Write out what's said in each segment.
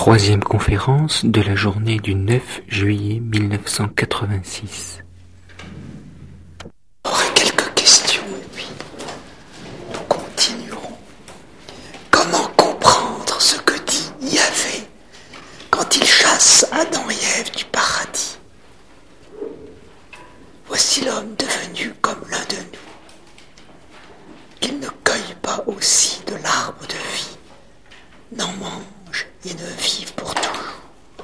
Troisième conférence de la journée du 9 juillet 1986. J'aurai quelques questions et puis nous continuerons. Comment comprendre ce que dit Yahvé quand il chasse Adam et Ève du paradis? Voici l'homme devenu comme l'un de nous. Qu'il ne cueille pas aussi de l'arbre de vie, n'en mange et ne vive pour toujours.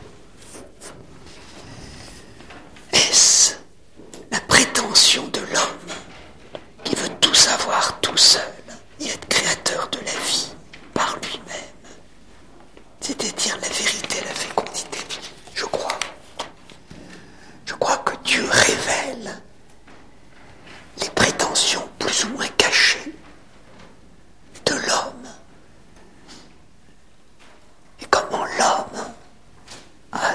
Est-ce la prétention de l'homme qui veut tout savoir tout seul et être créateur de la vie par lui-même, c'est-à-dire la vérité, la fécondité? Je crois que Dieu révèle les prétentions plus ou moins cachées de l'homme et comment l'homme a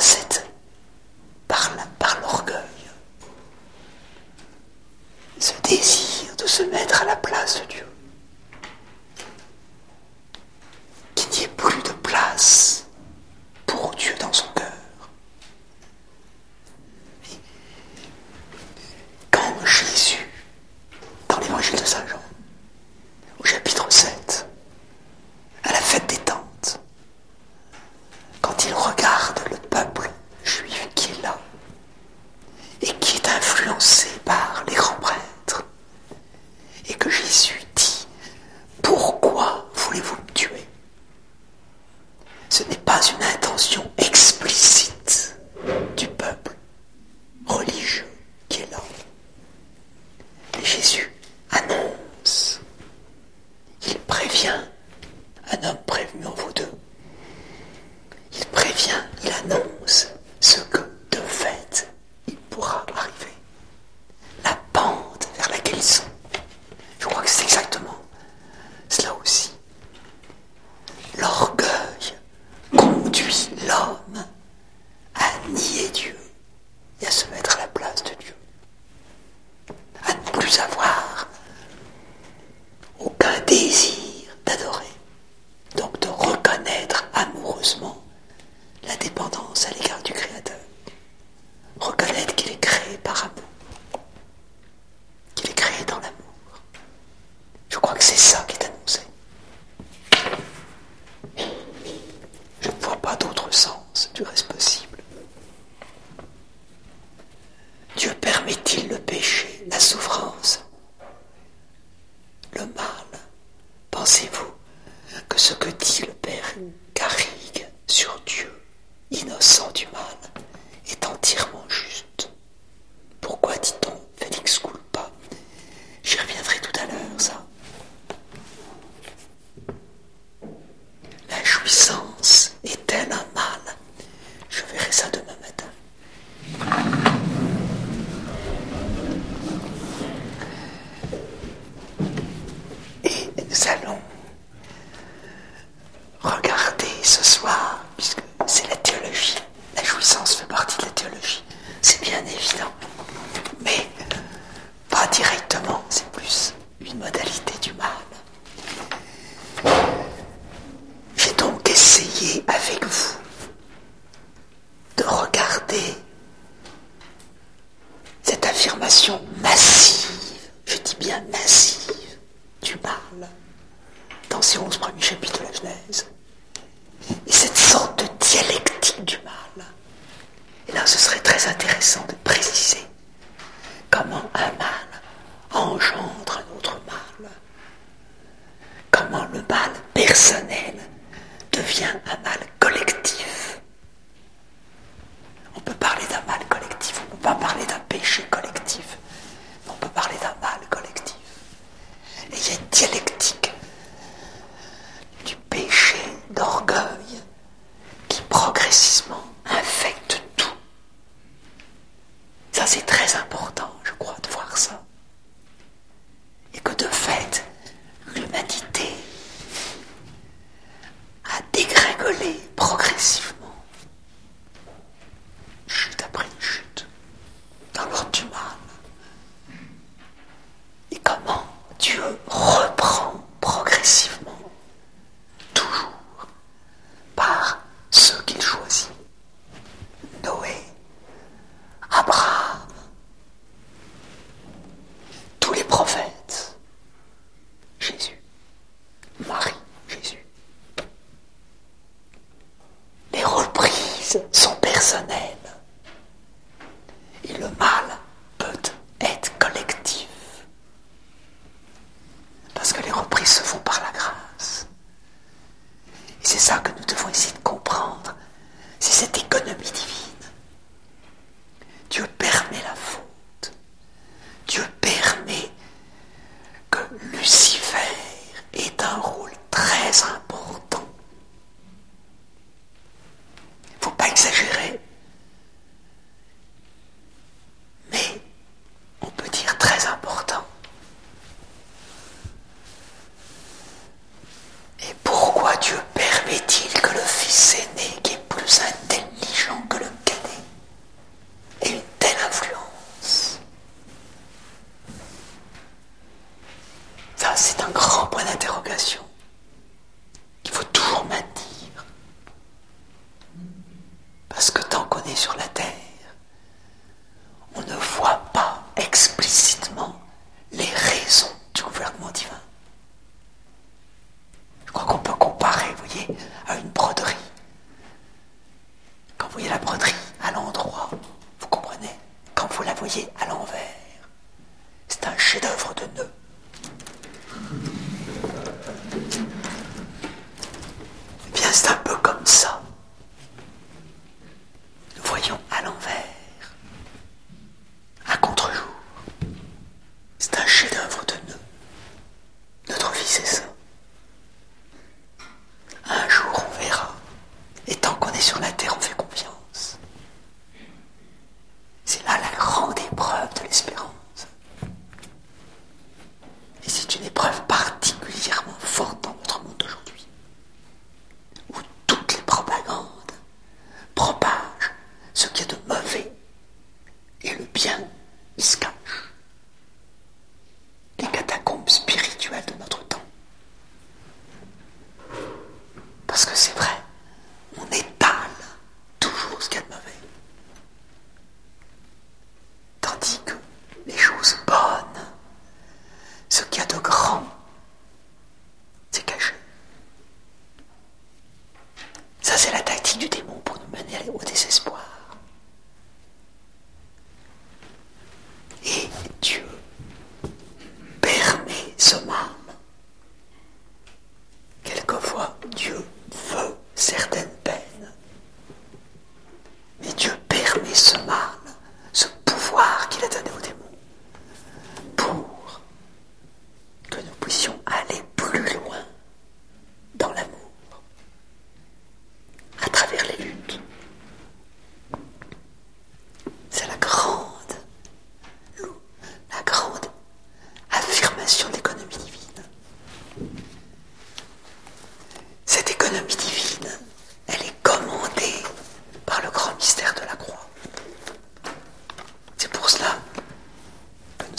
par l'orgueil, ce désir de se mettre à la place de Dieu, qu'il n'y ait plus de place pour Dieu dans son cœur. Et quand Jésus, dans l'évangile de Saint Jean, au chapitre 7, à la fête des tentes, quand il regarde le peuple juif qui est là et qui est influencé par les grands prêtres, et que Jésus dit « Pourquoi voulez-vous me tuer ?» Ce n'est pas une intention explicite du peuple religieux qui est là. Mais Jésus annonce, il prévient, un homme prévenu en vaut deux. Il prévient, il annonce ce que, de fait, il pourra arriver. La pente vers laquelle ils sont. Je crois que c'est exactement cela aussi. L'orgueil conduit l'homme à nier Dieu et à se mettre à la place de Dieu. À ne plus avoir aucun désir d'adorer. Donc de reconnaître amoureusement la dépendance à l'égard du Créateur. Reconnaître qu'il est créé par amour. Qu'il est créé dans l'amour. Je crois que c'est ça qui est annoncé. Je ne vois pas d'autre sens du reste possible. Dieu permet-il le péché, la souffrance, le mal? Pensez-vous que ce que dit le Père Garrigue sur Dieu, innocent du mal, est entièrement juste? Pourquoi dit-on Félix culpa? J'y reviendrai tout à l'heure, ça. La jouissance est-elle un mal? Je verrai ça demain matin. Et nous allons regarder ce soir, puisque c'est la théologie, la jouissance fait partie de la théologie, c'est bien évident, mais pas directement, c'est plus une modalité du mal. J'ai donc essayé avec vous de regarder cette affirmation massive, je dis bien massive, du mal, dans ces 11 premiers chapitres de la Genèse, et cette sorte de dialectique du mal. Et là, ce serait très intéressant de préciser comment un mal engendre un autre mal, comment le mal personnel devient un mal collectif. On peut parler d'un mal collectif, on ne peut pas parler d'un péché collectif, mais on peut parler d'un mal collectif. Et il y a une dialectique du péché d'orgueil qui progressivement infecte tout. Ça, c'est très important, je crois, de voir ça. Et que de fait, l'humanité a dégringolé progressivement, chute après chute, dans l'ordre du mal. Et comment Dieu reprend progressivement, toujours, par ceux qu'il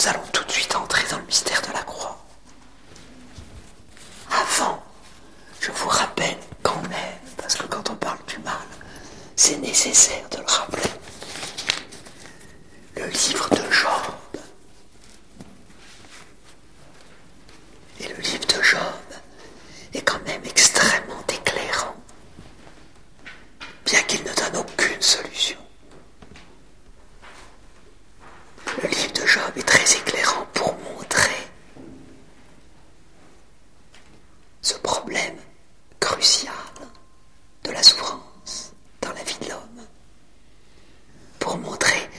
nous allons tout de suite entrer dans le mystère de la croix. Avant, je vous rappelle quand même, parce que quand on parle du mal, c'est nécessaire de le rappeler, le livre de Job. Et le livre de Job est quand même extrêmement éclairant, bien qu'il ne donne aucune solution. Le livre de Job est très éclairant pour montrer ce problème crucial de la souffrance dans la vie de l'homme, pour montrer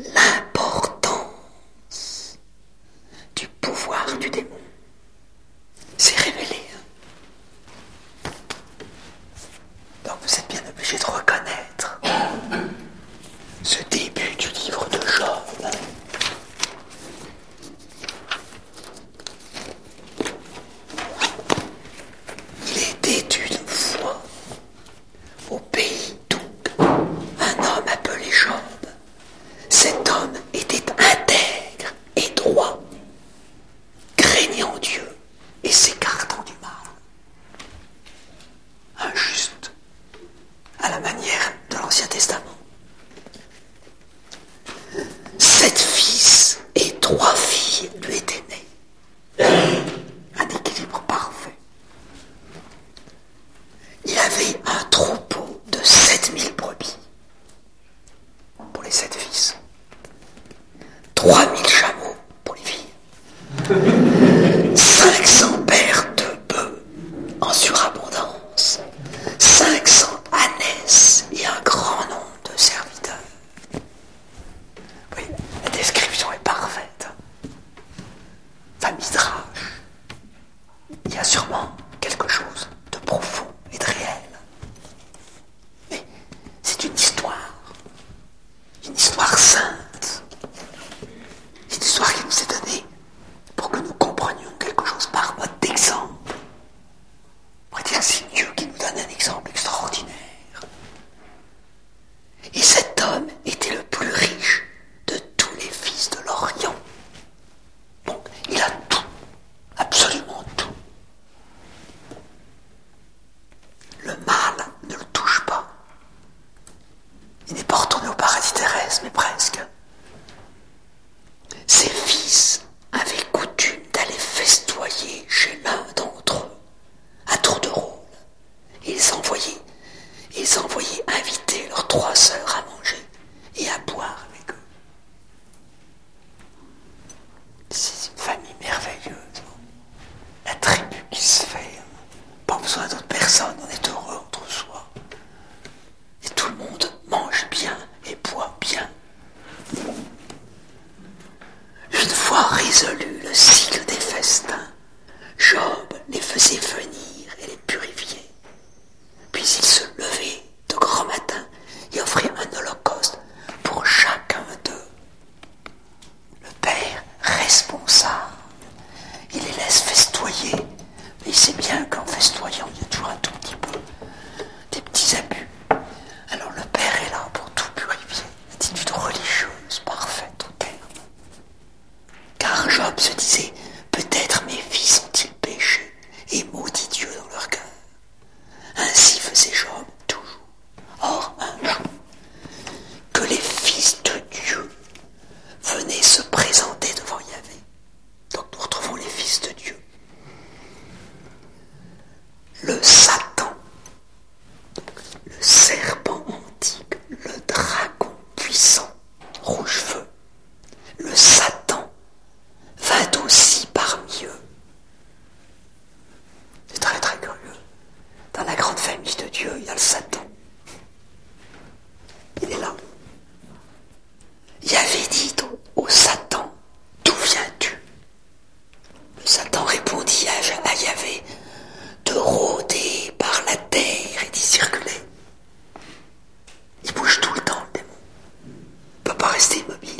l'importance du pouvoir du démon. C'est révélé. Donc vous êtes bien obligé de reconnaître ce début du livre de Job. Il était une fois au pays d'Oug un homme appelé Job. Cet homme était intègre et droit, craignant Dieu et s'écartant du mal. Injuste, à la manière de l'Ancien Testament. 7 fils et 3 filles lui étaient nés. Un équilibre parfait. Il avait un troupeau de 7000 brebis pour les 7 fils. 3000 chameaux pour les filles. 500 paires de bœufs en surabondance. 500 ânesses et un grand nombre de serviteurs. Oui, la description est parfaite. Famille Midrash. Il y a sûrement quelque chose de profond et de réel. Mais c'est une histoire sainte. Une histoire qui nous est donnée pour que nous comprenions quelque chose par mode d'exemple. On pourrait dire que c'est Dieu qui nous donne un exemple extraordinaire. Et cet homme était le plus riche de tous les fils de l'Orient. Donc, il a tout, absolument tout. Le mal ne le touche pas. Il n'est pas retourné au paradis terrestre, mais presque. Ses fils avaient coutume d'aller festoyer chez l'un d'entre eux, à tour de rôle. Ils envoyaient inviter leurs 3 sœurs à manger et à boire avec eux. C'est une famille merveilleuse. La tribu qui se fait. Pas besoin d'autres personnes, on est heureux entre soi. Et tout le monde mange bien et boit bien. Une fois résolu le cycle des festins, Job les faisait venir et les purifiait. Puis il se levait de grand matin et offrait un holocauste pour chacun d'eux. Le père responsable, il les laisse festoyer, mais il sait bien qu'en festoyant, il y a toujours un tout petit peu des petits abus. Alors le père est là pour tout purifier, attitude religieuse parfaite au terme. Car Job se disait, peut-être mes fils ont-ils péché et maudit Dieu dans leur cœur. Ainsi faisait Job toujours. Or, un jour, que les fils de Dieu venaient se présenter devant Yahvé. Donc nous retrouvons les fils de Dieu. Le Satan, le serpent antique, le dragon puissant, rouge-feu, le Satan vint aussi parmi eux. C'est très très curieux. Dans la grande famille de Dieu, il y a le Satan. Il est là. Il avait dit au Satan, d'où viens-tu? Le Satan répondit à Yahvé, de rôder par la terre et d'y circuler. Il bouge tout le temps, le démon. Il ne peut pas rester immobile.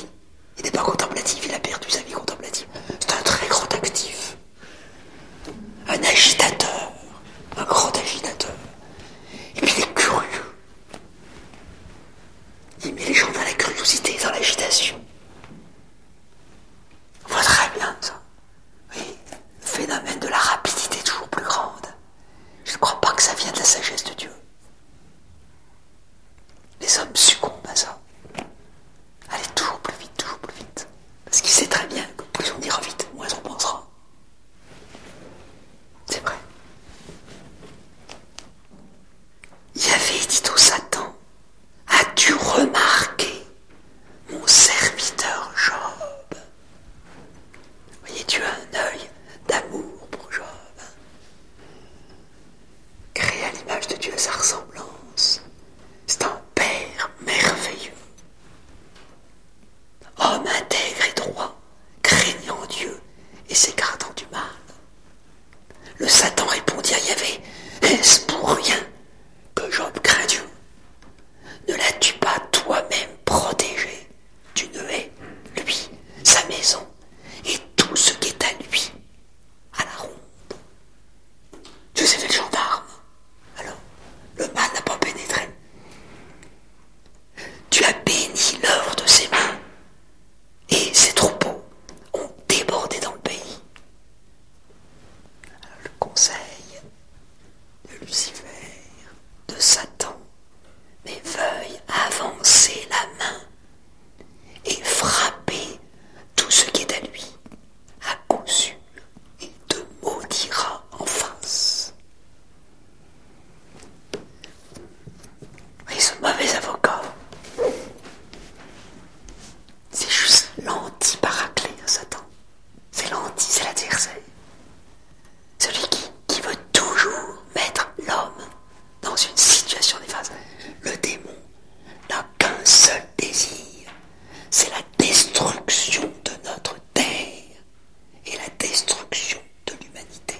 c'est la destruction de notre terre et la destruction de l'humanité.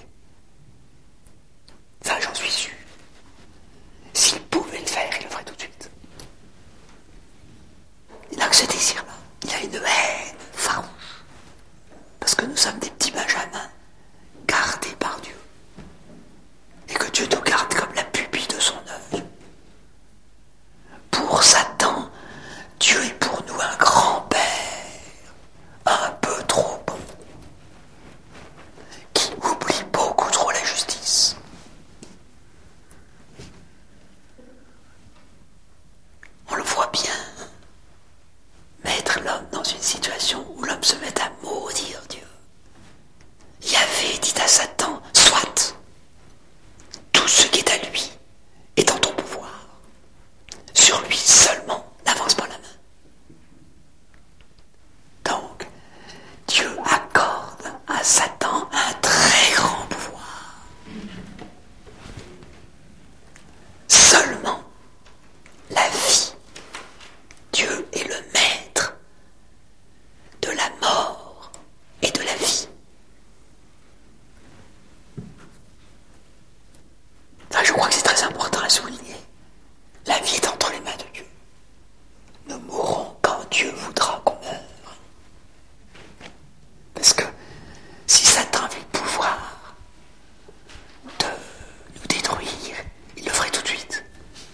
Ça, j'en suis sûr. S'il pouvait le faire, il le ferait tout de suite. Il n'a que ce désir-là. Il a une haine farouche. Parce que nous sommes des petits benjamins gardés par Dieu. Et que Dieu nous garde comme la pupille de son œil. Pour Satan, Dieu est pour nous un grand-père, un peu trop bon, qui oublie beaucoup trop la justice. On le voit bien, mettre l'homme dans une situation où l'homme se met à maudire Dieu. Yahvé dit à Satan, soit, tout ce qui est à lui est en ton pouvoir. Sur lui seulement, n'avance pas la main. Donc, Dieu accorde à Satan un très grand pouvoir. Seulement, la vie, Dieu est le maître de la mort et de la vie. Ça, je crois que c'est très important à souligner. La vie est entre les mains de Dieu. Nous mourrons quand Dieu voudra qu'on meure. Parce que si Satan avait le pouvoir de nous détruire, il le ferait tout de suite.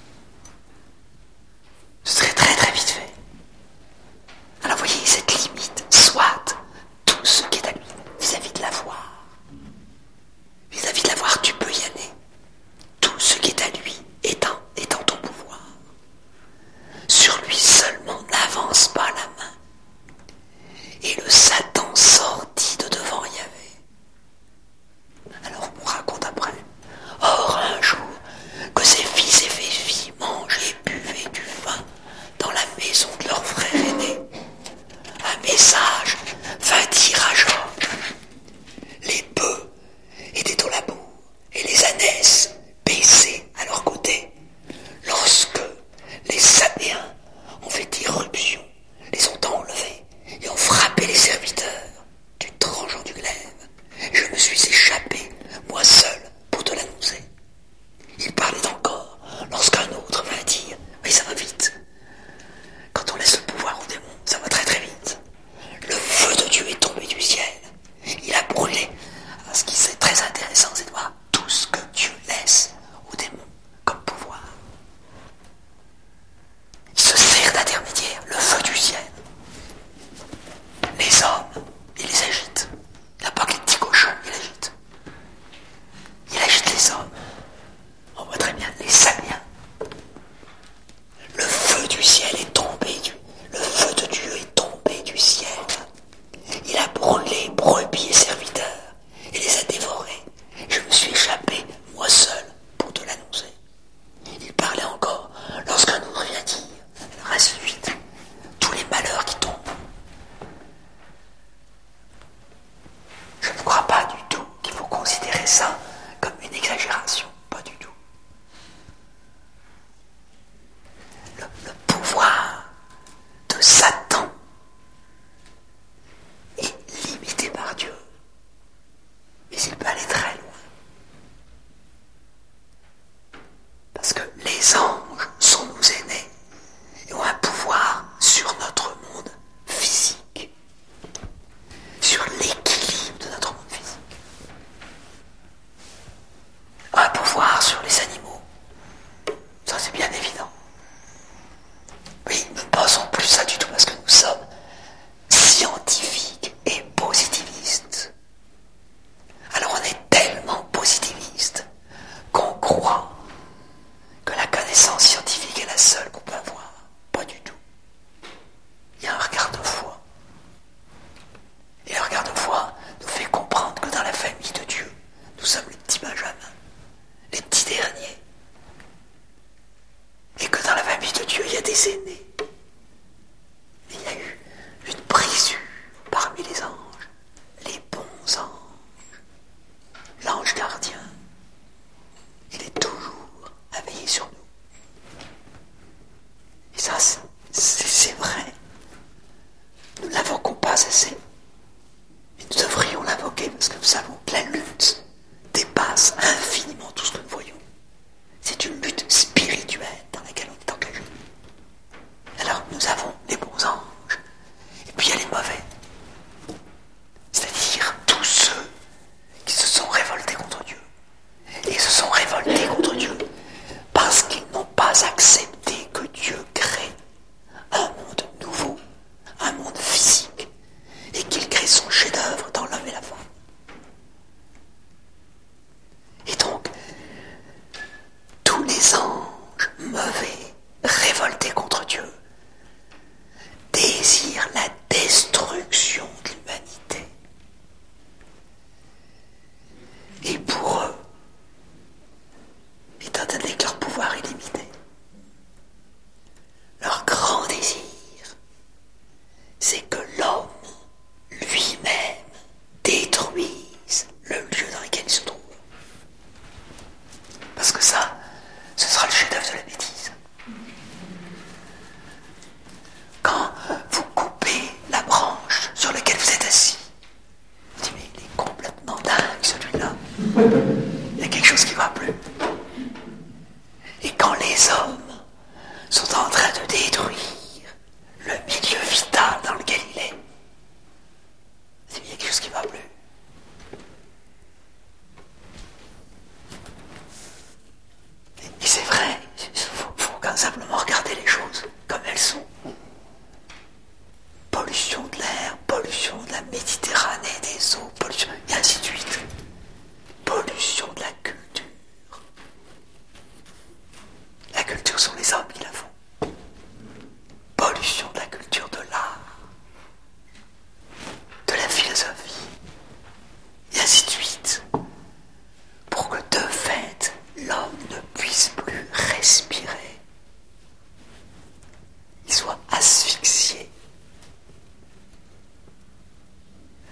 Ce serait très très vite fait. Alors voyez cette limite, soit tout ce qui est à lui vis-à-vis de l'avoir. Vis-à-vis de l'avoir, tu peux y aller. Tout ce qui est à lui est en ton pouvoir. Sur lui seulement, n'avance pas la main. destruction de l'humanité. Et pour eux, étant donné que leur pouvoir est limité, leur grand désir, c'est que l'homme lui-même détruise le lieu dans lequel il se trouve. Parce que ça, ce sera le chef-d'œuvre de la bêtise. Quand vous coupez la branche sur laquelle vous êtes assis, vous dites, mais il est complètement dingue celui-là. Il y a quelque chose qui ne va plus. Et quand les hommes sont en train de détruire le milieu vital dans lequel il est, il y a quelque chose qui ne va plus. Et c'est vrai, il faut simplement regarder les choses comme elles sont. Pollution de l'air, pollution de la Méditerranée, des eaux, pollution, et ainsi de suite. Pollution de la culture. La culture sont les hommes qui la font. Pollution de la culture, de l'art, de la philosophie, et ainsi de suite. Pour que de fait, l'homme ne puisse plus respirer. Il soit asphyxié.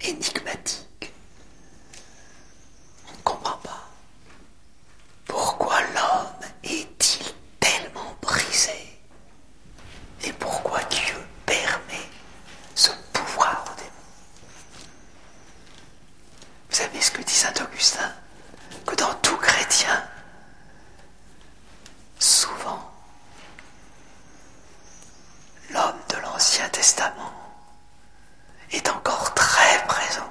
énigmatique. On ne comprend pas. Pourquoi l'homme est-il tellement brisé? Et pourquoi Dieu permet ce pouvoir au démon? Vous savez ce que dit saint Augustin? Que dans tout chrétien, souvent, l'homme de l'Ancien Testament est encore très présent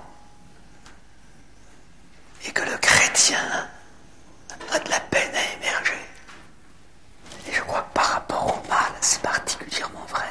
et que le chrétien a de la peine à émerger. Et je crois que par rapport au mal, c'est particulièrement vrai.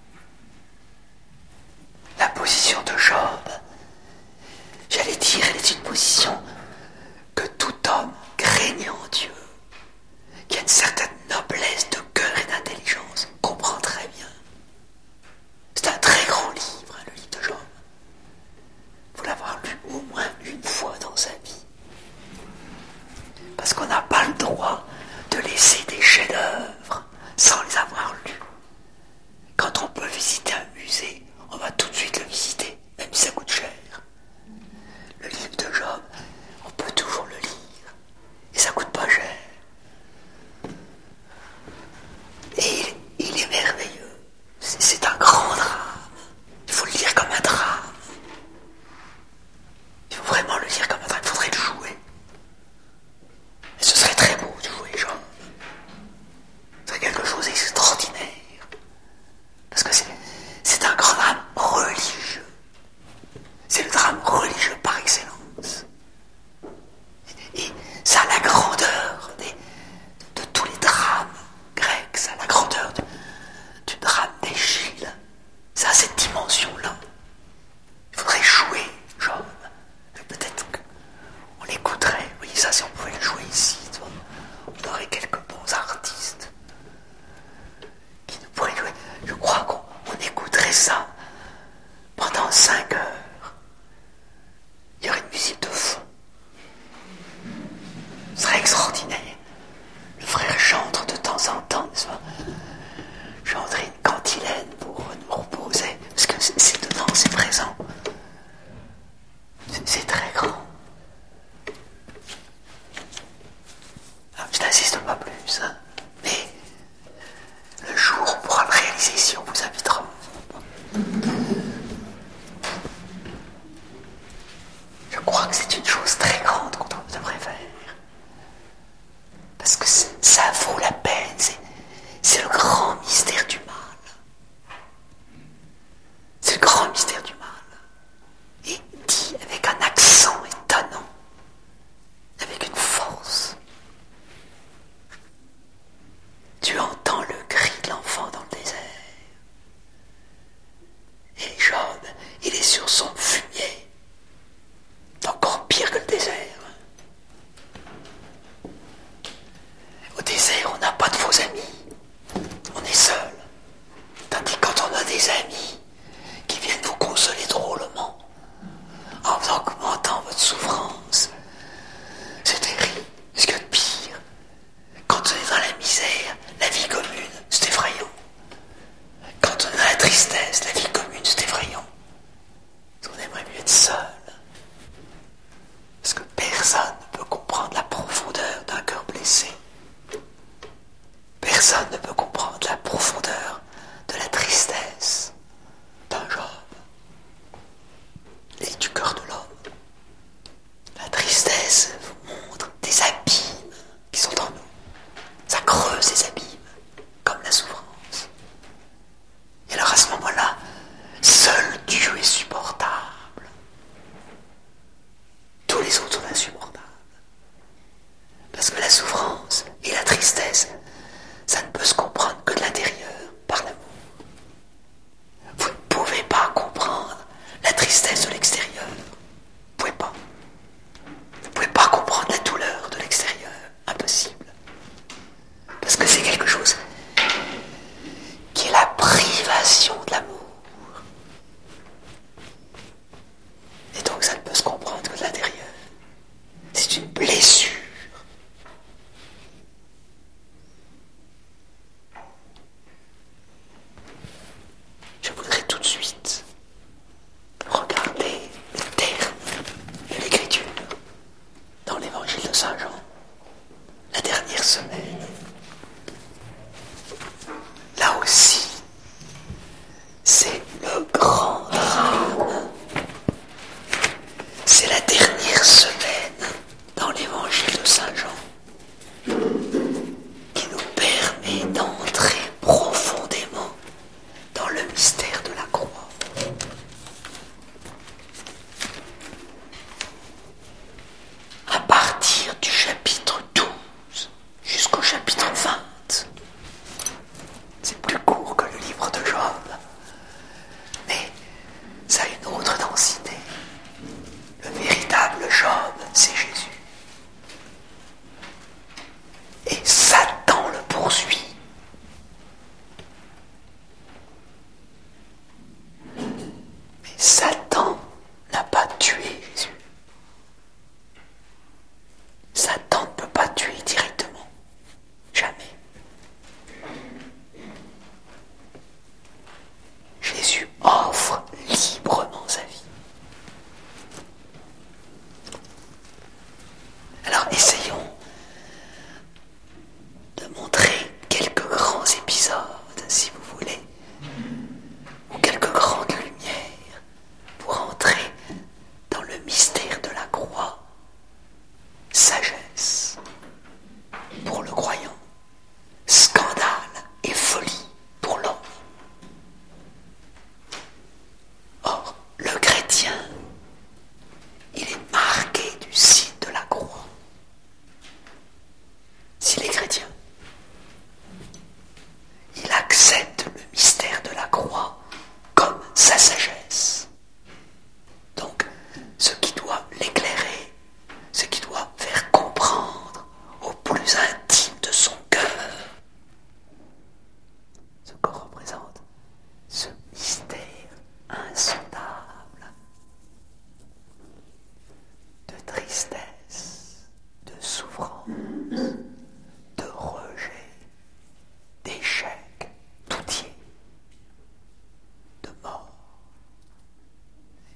La position de Job, j'allais dire, elle est une position que tout homme craignant Dieu, qui a une certaine noblesse de cœur et d'intelligence, comprend très bien. C'est un très grand livre, le livre de Job. Il faut l'avoir lu au moins une fois dans sa vie. Parce qu'on n'a pas le droit de laisser des chefs-d'œuvre sans les avoir lus. Quand on peut visiter un musée, on va tout de suite le visiter, même si ça coûte cher. Le livre de Job, on peut toujours le lire, et ça coûte pas cher. Et il est merveilleux. C'est un grand drame. Il faut le lire comme un drame. Il faut vraiment le lire comme un drame. Il faudrait le jouer. Et ce serait très beau de jouer Job. Ce serait quelque chose d'extraordinaire. Parce que c'est un grand drame religieux. C'est le drame religieux par excellence. Et ça a la grandeur de tous les drames grecs. Ça a la grandeur du drame d'Échille. Ça a cette dimension-là. Il faudrait jouer Job. Peut-être qu'on l'écouterait. Vous voyez ça, si on pouvait le jouer ici, on aurait quelques bons artistes qui nous pourraient jouer. Je crois qu'on écouterait ça pendant 5 heures. Il y aurait une musique de fond. Ce serait extraordinaire. Le frère chante de temps en temps, n'est-ce pas? Chanterait une cantilène pour nous reposer. Parce que c'est dedans, c'est présent. C'est très grand. Alors, je n'insiste pas plus, hein, mais le jour où on pourra le réaliser ici, on vous invitera. Je crois que c'est une chose très grande qu'on devrait faire. Parce que ça vaut la peine. C'est le grand mystère du mal. C'est le grand mystère du mal. Et dit avec un accent étonnant, avec une force. Tu entends le cri de l'enfant dans le désert. Et Job, il est sur son fumier. Encore pire que le désert. Au désert, on n'a pas de faux amis. On est seul. Tandis que quand on a des amis qui viennent vous consoler drôlement, en vous augmentant votre souffrance, c'est terrible. Ce qu'il y a de pire, quand on est dans la misère, la vie commune, c'est effrayant. Quand on est dans la tristesse, la vie commune, c'est effrayant. On aimerait mieux être seul. Parce que personne ne peut comprendre la profondeur d'un cœur blessé. Personne ne peut comprendre la profondeur de la tristesse d'un Job et du cœur de l'homme. La tristesse vous montre des abîmes qui sont en nous. Ça creuse ces abîmes, comme la souffrance. Et alors à ce moment-là, seul Dieu est supportable. Tous les autres sont insupportables. Parce que la souffrance et la tristesse, ça ne peut se comprendre que de l'intérieur, par l'amour. Vous ne pouvez pas comprendre la tristesse de l'extérieur. Vous ne pouvez pas. Vous ne pouvez pas comprendre la douleur de l'extérieur. Impossible. Parce que c'est quelque chose qui est la privation de l'amour. Et donc ça ne peut se comprendre que de l'intérieur. C'est une blessure. Je voudrais tout de suite regarder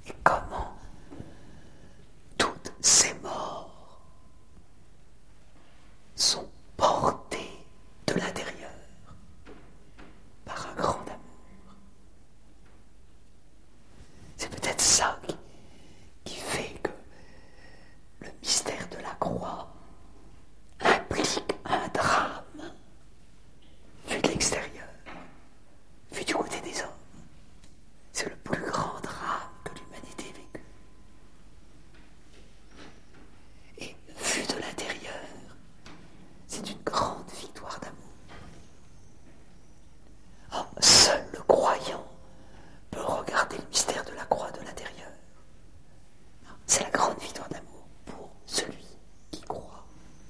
et comment toutes ces morts sont portées de l'intérieur par un grand amour. C'est peut-être ça qui fait que le mystère de la croix implique un drame vu de l'extérieur, vu du côté des hommes. C'est le plus grand drame que l'humanité ait vécu. Et vu de l'intérieur, c'est une grande victoire d'amour. Or, seul le croyant peut regarder le mystère de la croix de l'intérieur. C'est la grande victoire d'amour pour celui qui croit.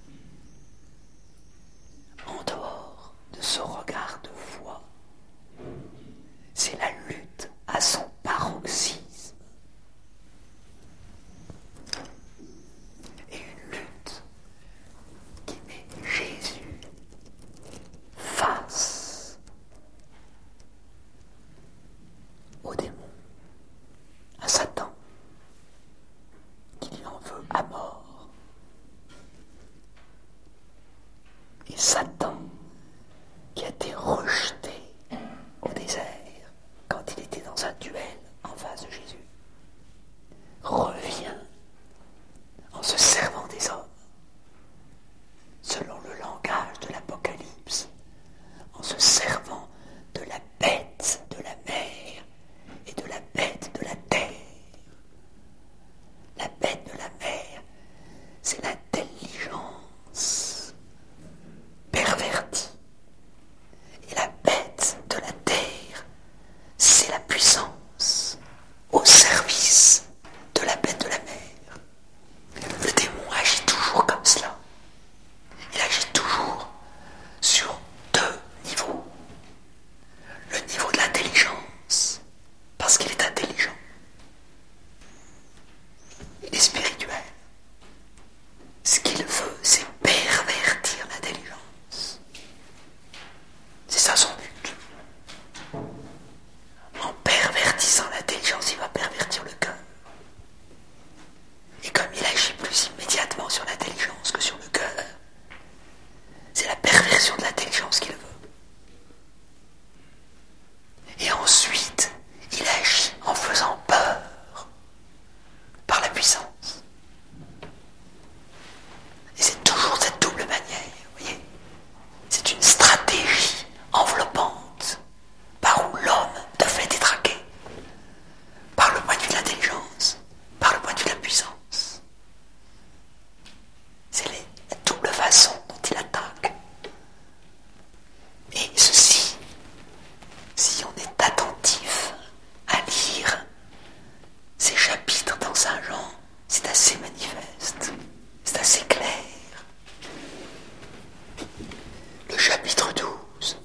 En dehors de ce regard de foi, c'est la lutte à son paroxysme. Et une lutte qui met Jésus face au démon, à Satan, qui lui en veut à mort. Et Satan, qui a été rejeté au désert quand il était dans un duel en face de Jésus, revient en se servant des hommes, selon le langage de l'Apocalypse, en se servant de la bête de la mer et de la bête de la terre. La bête de la mer, c'est l'intelligence pervertie. Et la bête de la terre, c'est la puissance au service de la bête de la mer. Le démon agit toujours comme cela. Il agit toujours sur deux niveaux. Le niveau de l'intelligence, parce qu'il est intelligent. Il est spirituel. Ce qu'il veut, c'est pervertir l'intelligence. C'est ça son but. En pervertissant l'intelligence, il va pervertir le cœur. Et comme il agit plus immédiatement sur l'intelligence que sur le cœur, c'est la perversion de l'intelligence qu'il veut. Et ensuite, il agit en faisant peur par la puissance. Et c'est toujours cette double manière, vous voyez. C'est une stratégie enveloppante par où l'homme de fait est traqué. Par le point de vue de l'intelligence, par le point de vue de la puissance. C'est la double façon dont il attaque. Et ceci, si on est attentif à lire ces chapitres dans Saint Jean, c'est assez manifeste, c'est assez clair. Le chapitre 12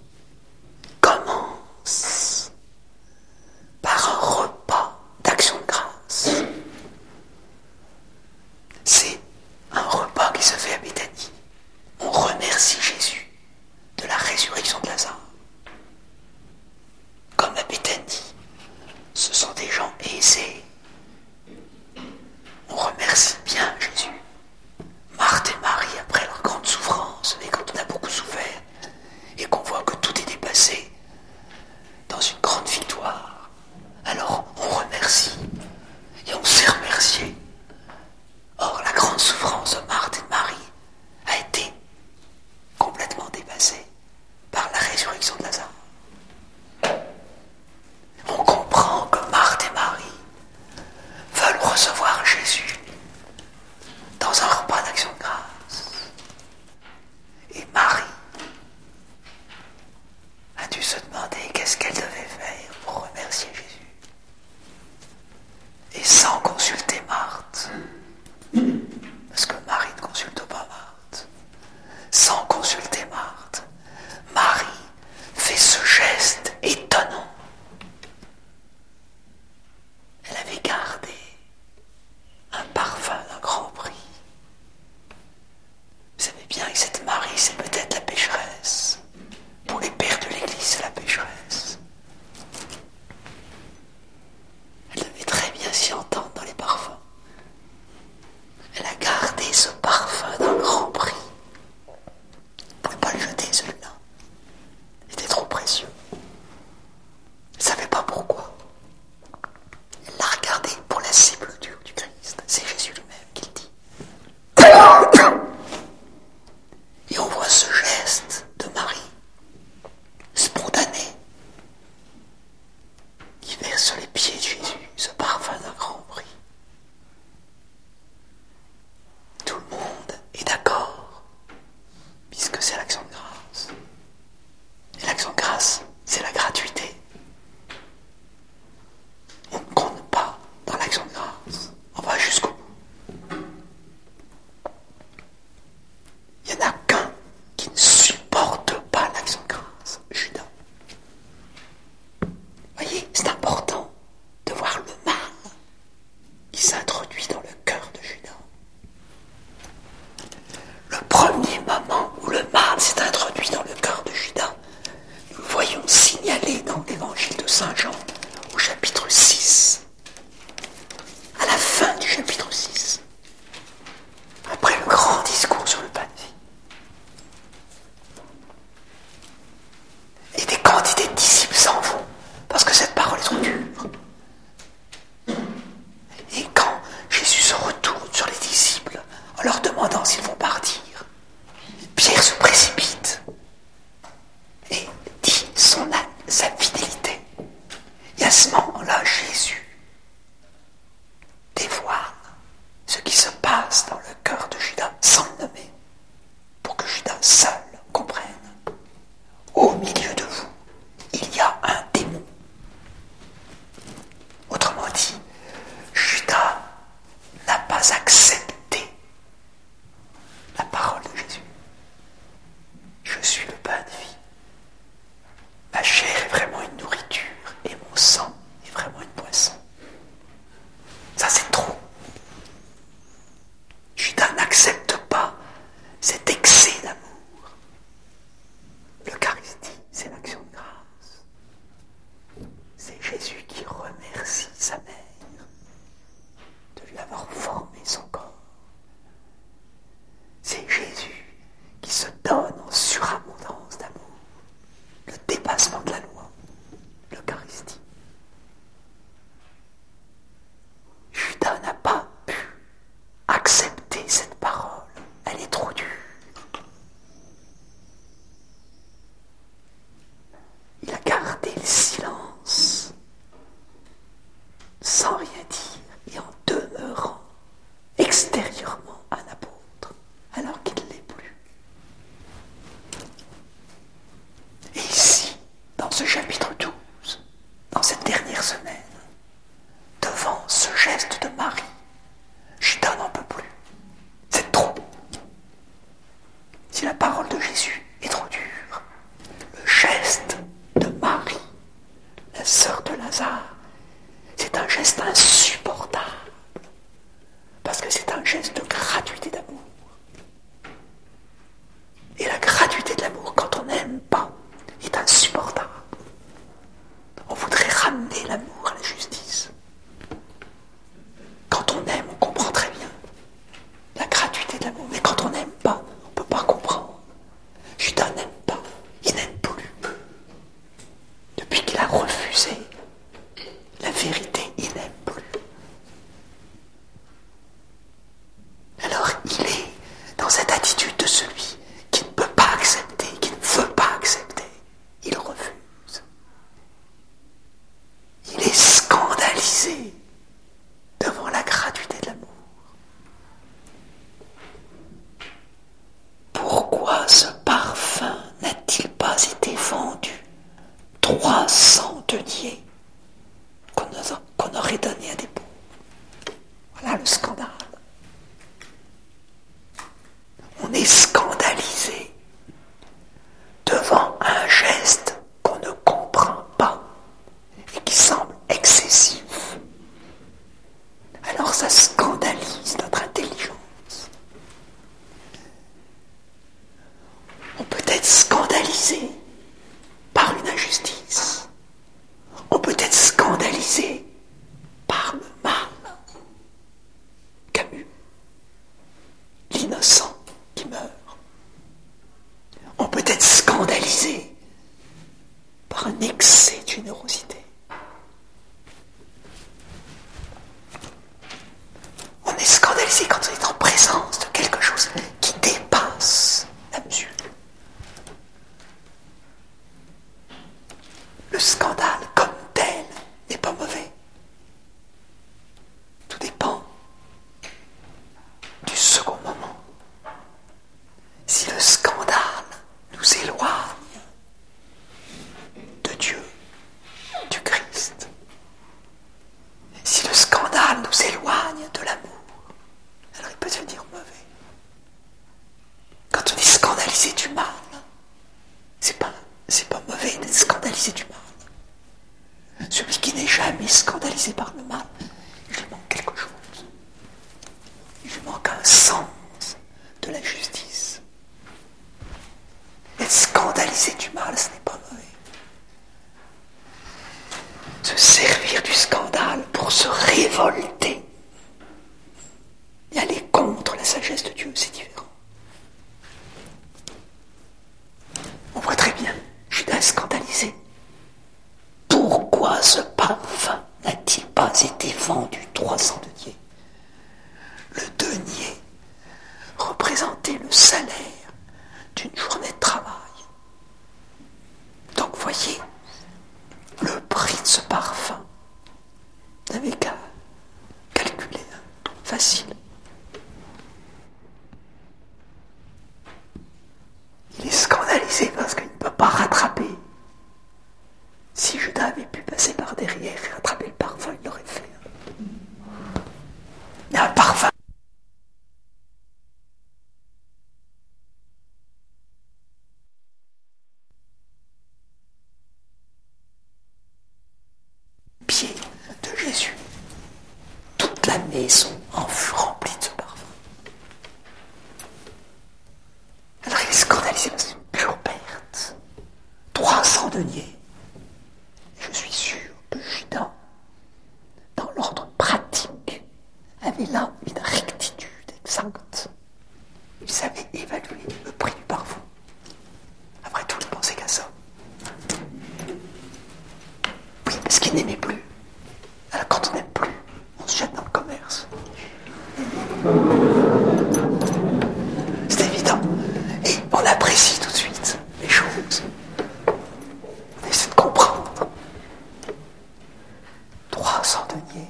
commence par un repas d'action de grâce. C'est un repas qui se fait à Béthanie. On remercie Jésus de la résurrection de Lazare. Comme à Béthanie, ce sont des gens aisés. On remercie bien Jésus. Marthe et Marie, après leur grande souffrance, et quand on a beaucoup souffert, et qu'on voit que tout est dépassé dans une grande victoire, alors on remercie, et on sait remercier. Or, la grande souffrance de Marthe et de Marie a été complètement dépassée par la résurrection de Lazare. On comprend que Marthe et Marie veulent recevoir Jésus dans un repas d'action de grâce. Et Marie a dû se demander qu'est-ce qu'elle devait faire pour remercier Jésus. Et sans consulter Marthe, parce que Marie ne consulte pas Marthe, sans consulter Marthe, Marie fait ce geste étonnant. Elle avait gardé chapitre 6, après le grand discours sur le pain de vie, et des quantités de disciples s'en vont, parce que cette parole est trop dure. Et quand Jésus se retourne sur les disciples, en leur demandant s'ils vont partir, Pierre se précipite et dit sa fidélité. Et à ce moment-là, Jésus dévoile ce qui se passe dans le cœur de Judas, sans le nommer, pour que Judas seul comprenne. Au milieu de vous, il y a un démon. Autrement dit, Judas n'a pas accepté la parole de Jésus. Je suis le pain de vie. Ma chair est vraiment une nourriture et mon sang est vraiment une boisson. Ça, c'est trop. Judas n'accepte pas cet excès d'amour. L'Eucharistie, c'est l'action de grâce. C'est Jésus qui remercie sa mère de lui avoir formé son corps. C'est Jésus qui se donne en surabondance d'amour, le dépassement de la loi, l'Eucharistie. Judas n'a pas pu accepter cette parole, elle est trop dure. Il a gardé le silence, sans rien dire, et en demeurant extérieurement un apôtre, alors qu'il ne l'est plus. Et ici, dans ce chapitre 12, dans cette dernière semaine, devant ce geste de Marie, Judas n'en peut plus. C'est trop. Si la parole de Jésus est trop dure, le geste de Marie, la sœur de Lazare, c'est un geste insupportable. Parce que c'est un geste de gratuité d'amour. Et la gratuité de l'amour, quand on n'aime pas, est insupportable. On voudrait ramener l'amour à la justice. Quand on aime, on comprend très bien la gratuité de l'amour. Mais quand on n'aime pas, on ne peut pas comprendre. Judas n'aime pas, il n'aime plus. Depuis qu'il a refusé la vérité, il n'aime plus. Alors il est dans cette attitude de celui qui ne peut pas accepter, qui ne veut pas accepter. Il refuse. Il est scandalisé devant la gratuité de l'amour. Pourquoi ce parfum n'a-t-il pas été vendu 300 deniers qu'on aurait donné à des pauvres? Voilà le scandale. On est scandalisé devant un geste qu'on ne comprend pas et qui semble excessif. Alors ça scandalise notre intelligence. On peut être scandalisé par une injustice. On peut être scandalisé par le mal. Camus, l'innocent qui meurt. On peut être scandalisé par un excès de générosité. On est scandalisé quand on est en présence de quelque chose qui dépasse la mesure. Le scandale comme tel n'est pas mauvais. Tout dépend du second moment. Si le scandale nous éloigne de Dieu, du Christ, si le scandale nous éloigne de l'amour, alors il peut devenir mauvais. facile. Il est scandalisé parce qu'il ne peut pas rattraper. Si Judas avait pu passer par derrière et rattraper le parfum, il l'aurait fait. Mais un parfum. Pied de Jésus. Toute la maison en fut remplie de ce parfum. Alors il est scandalisé parce que c'est une pure perte. 300 deniers. Je suis sûr que Judas, dans l'ordre pratique, avait là une rectitude exacte. Il savait évaluer le prix du parfum. Après tout, il pensait qu'à ça. Oui, parce qu'il n'aimait plus. Alors quand on n'aime plus, on se jette dans le commerce. C'est évident. Et on apprécie tout de suite les choses. On essaie de comprendre. 300 deniers.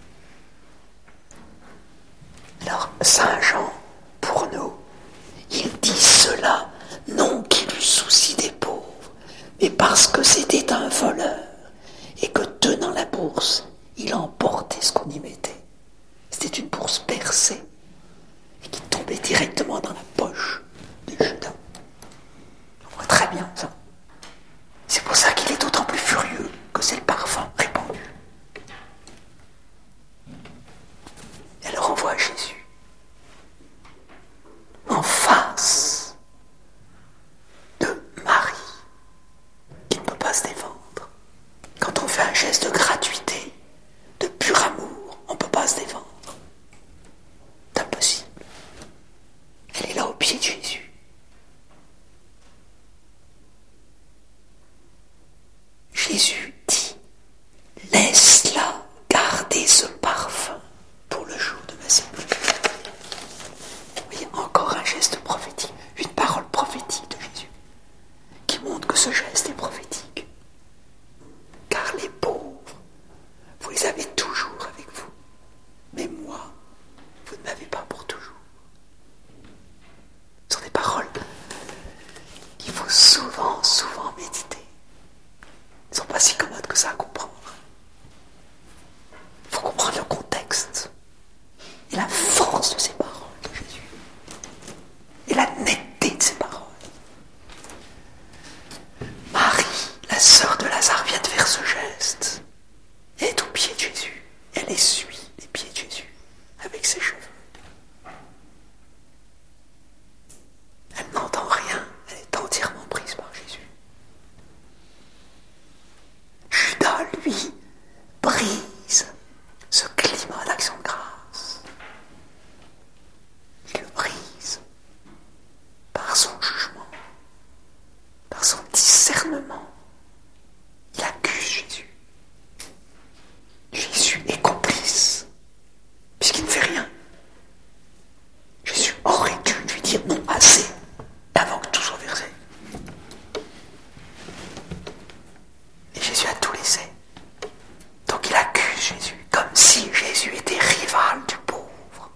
Alors, Saint Jean, pour nous, il dit cela, non qu'il eût souci des pauvres, mais parce que c'était un voleur, et que tenant la bourse, il emportait ce qu'on y mettait. C'était une bourse percée, et qui tombait directement dans la poche de Judas. On voit très bien ça. C'est pour ça qu'il est d'autant plus furieux que c'est le parfum répandu. Et alors on voit Jésus en face de Marie, qui ne peut pas se défendre. Quand on fait un geste de gratuité, de pur amour, on ne peut pas se défendre. C'est impossible. Elle est là au pied de Jésus. Jésus dit, laisse-la garder ce parfum pour le jour de ma sépulture. Vous voyez, encore un geste prophétique, une parole prophétique de Jésus, qui montre que ce geste est prophétique. Car les pauvres, vous les avez toujours avec vous. Mais moi, vous ne m'avez pas pour toujours. Ce sont des paroles qu'il faut souvent, souvent méditer. Ils ne sont pas si commodes que ça à comprendre. Il faut comprendre le contexte et la force de ces paroles de Jésus et la netteté de ces paroles. Marie, la sœur de Lazare, vient de faire ce geste. Elle est au pied de Jésus. Elle essuie les pieds de Jésus avec ses cheveux. Elle n'entend rien. Elle est entièrement prise par Jésus. Judas, lui, brise ce climat d'action de grâce. Il le brise par son jugement, par son discernement. Il accuse Jésus. Jésus est complice, puisqu'il ne fait rien. Jésus aurait dû lui dire non, assez, avant que tout soit versé. Et Jésus a tout laissé. Donc il accuse Jésus, comme si Jésus était rival du pauvre.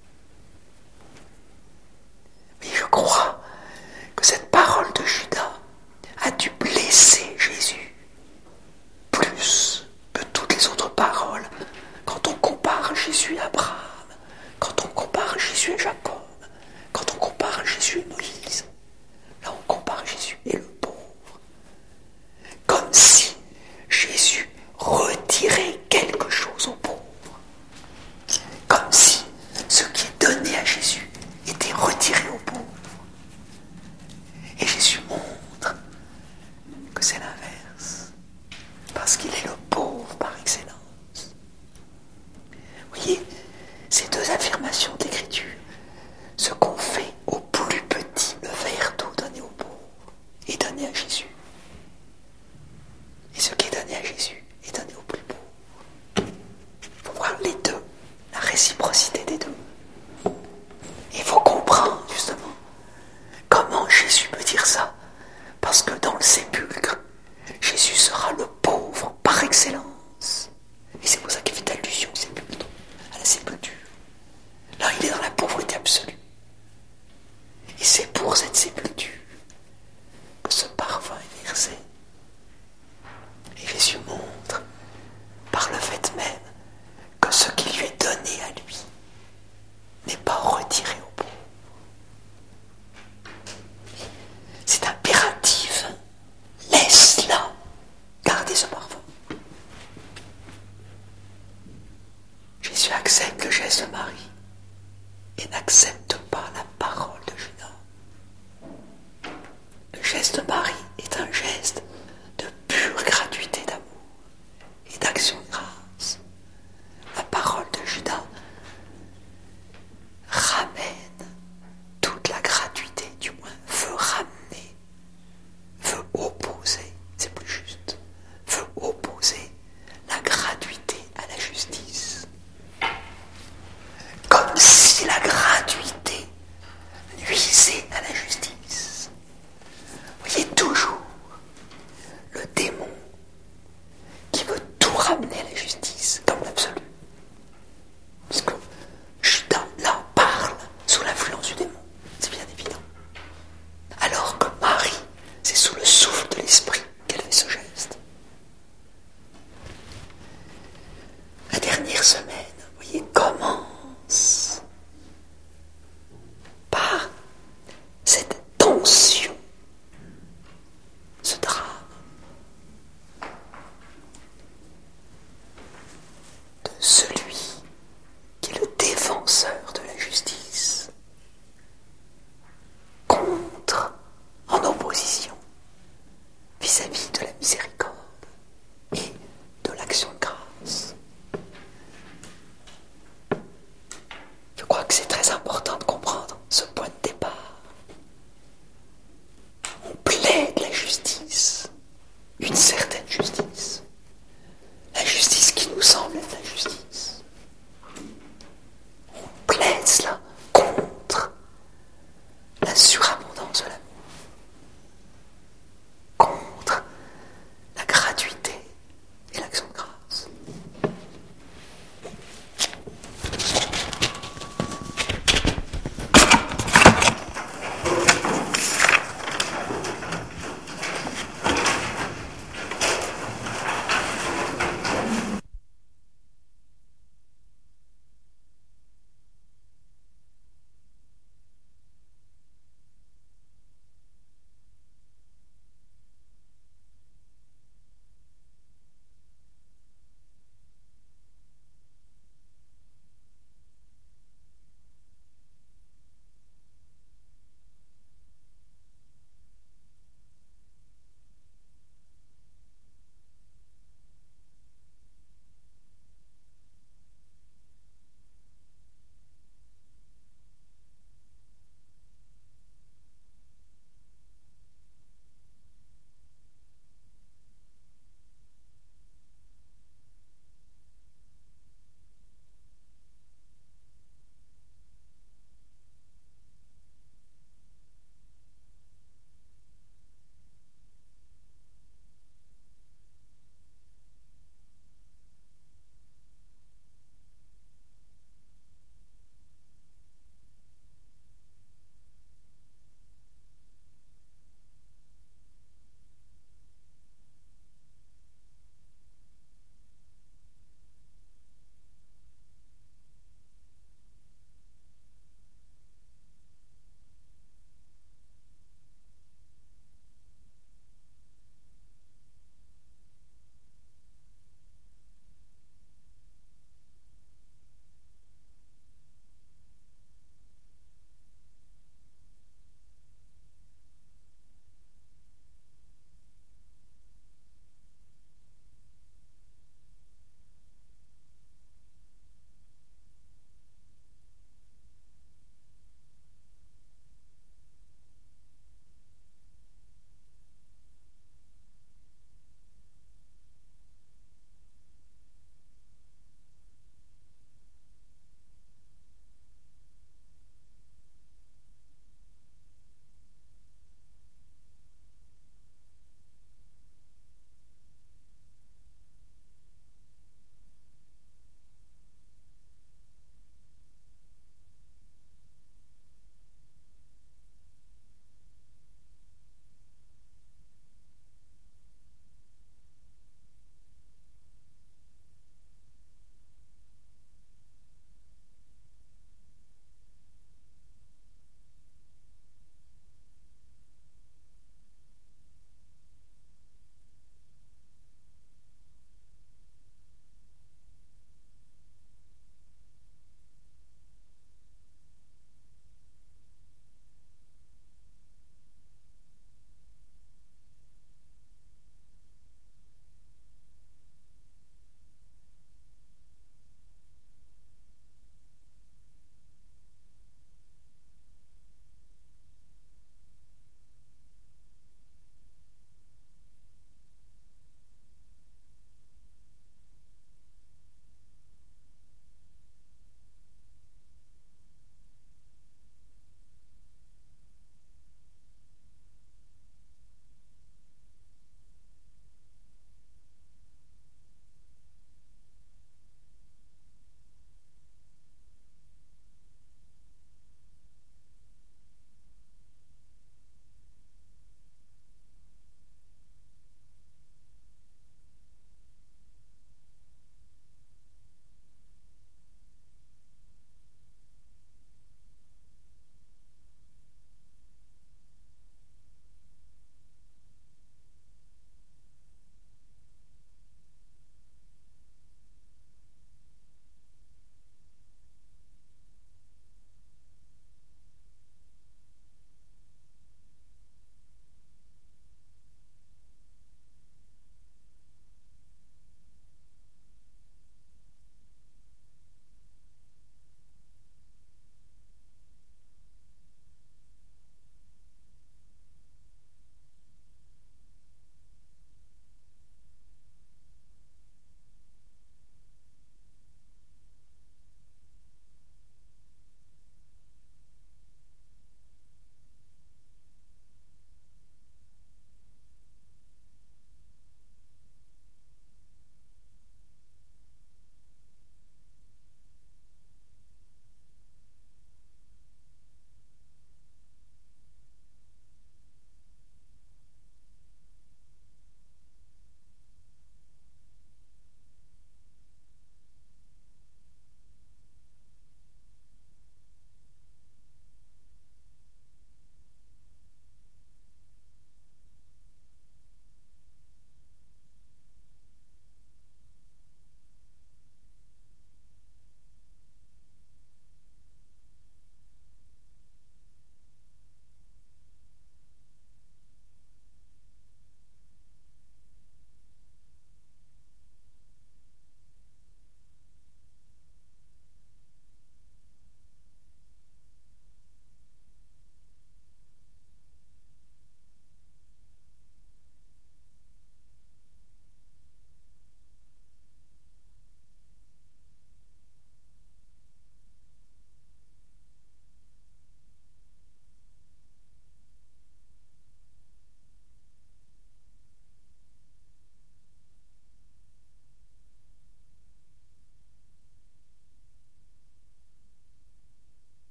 Mais je crois que cette parole de Judas a dû blesser Jésus plus que toutes les autres paroles quand on compare Jésus à Abraham, quand on compare Jésus à Jacob, quand on compare Jésus à Moïse. Là on compare Jésus et le pauvre. Comme si Jésus retirait quelque chose aux pauvres. Comme si ce qui est donné à Jésus était retiré aux pauvres. Et Jésus montre que c'est l'inverse. Parce qu'il est le pauvre par excellence. Vous voyez, ces deux affirmations d'Écriture, ce qu'on fait au plus petit, le verre d'eau donné aux pauvres, est donné à Jésus. Et ce qui est donné à Jésus est donné aux plus pauvres. Il faut voir les deux, la réciprocité des deux. Et il faut comprendre justement comment Jésus peut dire ça. Parce que dans le sépulcre, Jésus sera le pauvre par excellence. Et c'est pour ça qu'il fait allusion au sépulcre, à la sépulture. Alors il est dans la pauvreté absolue. Et c'est pour cette sépulture que ce parfum est versé. Et Jésus montre, par le fait même, que ce qui lui est donné à lui n'est pas retiré au pauvre. C'est impératif. Laisse-la garder ce parfum. Jésus accepte le geste de Marie et n'accepte pas la parole de Judas. Le geste de Marie